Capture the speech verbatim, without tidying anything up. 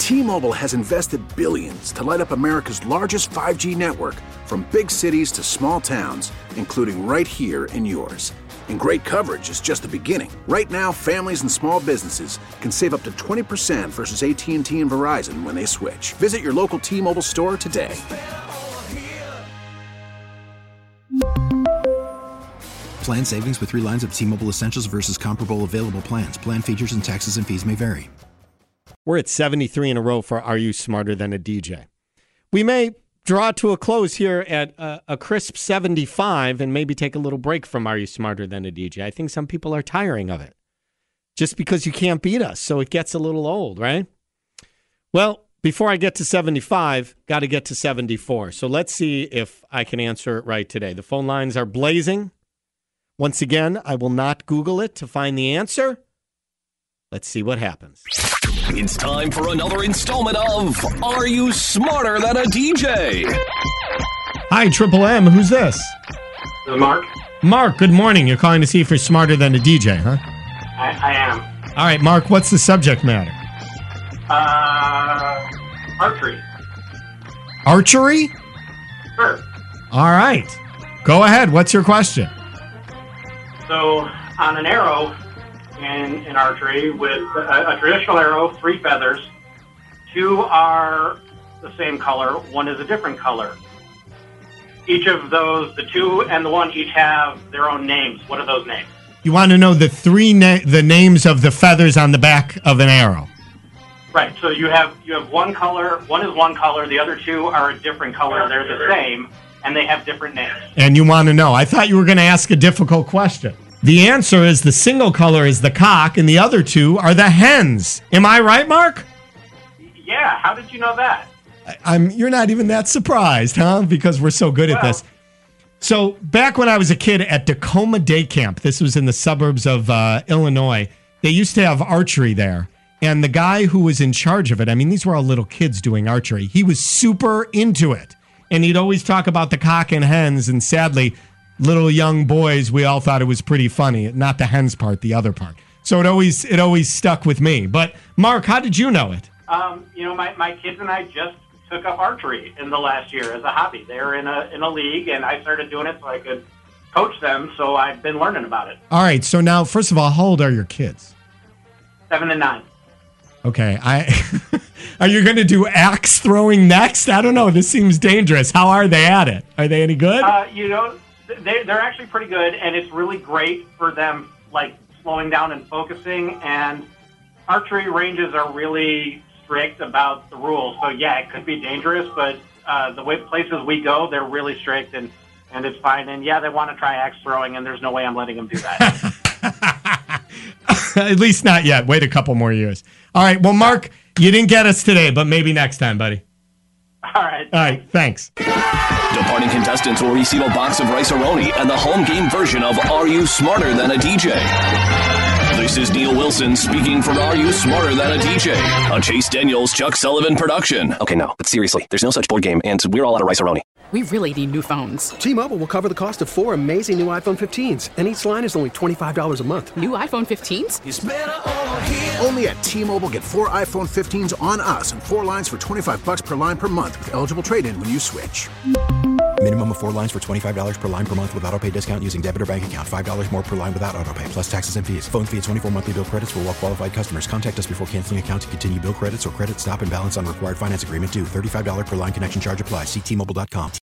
T-Mobile has invested billions to light up America's largest five G network, from big cities to small towns, including right here in yours. And great coverage is just the beginning. Right now, families and small businesses can save up to twenty percent versus A T and T and Verizon when they switch. Visit your local T-Mobile store today. Plan savings with three lines of T-Mobile Essentials versus comparable available plans. Plan features and taxes and fees may vary. We're at seventy-three in a row for Are You Smarter Than a D J? We may draw to a close here at a, a crisp seventy-five and maybe take a little break from Are You Smarter Than a D J? I think some people are tiring of it just because you can't beat us, so it gets a little old, right? Well, before I get to seventy-five, got to get to seventy-four. So let's see if I can answer it right today. The phone lines are blazing. Once again, I will not Google it to find the answer. Let's see what happens. It's time for another installment of Are You Smarter Than a D J? Hi, Triple M. Who's this? This is Mark. Mark, good morning. You're calling to see if you're smarter than a D J, huh? I, I am. All right, Mark, what's the subject matter? Uh, archery. Archery? Sure. All right. Go ahead. What's your question? So, on an arrow in, in archery, with a, a traditional arrow, three feathers, two are the same color, one is a different color. Each of those, the two and the one, each have their own names. What are those names? You want to know the three na- the names of the feathers on the back of an arrow? Right. So you have you have one color, one is one color, the other two are a different color. They're the same, and they have different names. And you want to know. I thought you were going to ask a difficult question. The answer is the single color is the cock, and the other two are the hens. Am I right, Mark? Yeah. How did you know that? I, I'm. You're not even that surprised, huh? Because we're so good well, at this. So back when I was a kid at Tacoma Day Camp, this was in the suburbs of uh, Illinois, they used to have archery there. And the guy who was in charge of it, I mean, these were all little kids doing archery. He was super into it. And he'd always talk about the cock and hens. And sadly, little young boys, we all thought it was pretty funny. Not the hens part, the other part. So it always it always stuck with me. But Mark, how did you know it? Um, you know, my, my kids and I just took up archery in the last year as a hobby. They were in a in a league, and I started doing it so I could coach them. So I've been learning about it. All right. So now, first of all, how old are your kids? Seven and nine. Okay. I are you going to do axe throwing next? I don't know. This seems dangerous. How are they at it? Are they any good? Uh, you know, they they're actually pretty good, and it's really great for them, like slowing down and focusing. And archery ranges are really strict about the rules. So yeah, it could be dangerous, but uh, the way places we go, they're really strict, and, and it's fine. And yeah, they want to try axe throwing, and there's no way I'm letting them do that. At least not yet. Wait a couple more years. All right. Well, Mark, you didn't get us today, but maybe next time, buddy. All right. All right. Thanks. Departing contestants will receive a box of Rice-A-Roni and the home game version of Are You Smarter Than a D J? This is Neil Wilson speaking for Are You Smarter Than a D J? A Chase Daniels, Chuck Sullivan production. Okay, no, but seriously, there's no such board game, and we're all out of Rice-A-Roni. We really need new phones. T-Mobile will cover the cost of four amazing new iPhone fifteens, and each line is only twenty-five dollars a month. New iPhone fifteens? It's better over here. Only at T-Mobile, get four iPhone fifteens on us and four lines for twenty-five dollars per line per month with eligible trade-in when you switch. Minimum of four lines for twenty-five dollars per line per month with autopay discount using debit or bank account. five dollars more per line without autopay, plus taxes and fees. Phone fee at twenty-four monthly bill credits for well-qualified customers. Contact us before canceling account to continue bill credits or credit stop and balance on required finance agreement due. thirty-five dollars per line connection charge applies. See T Mobile dot com.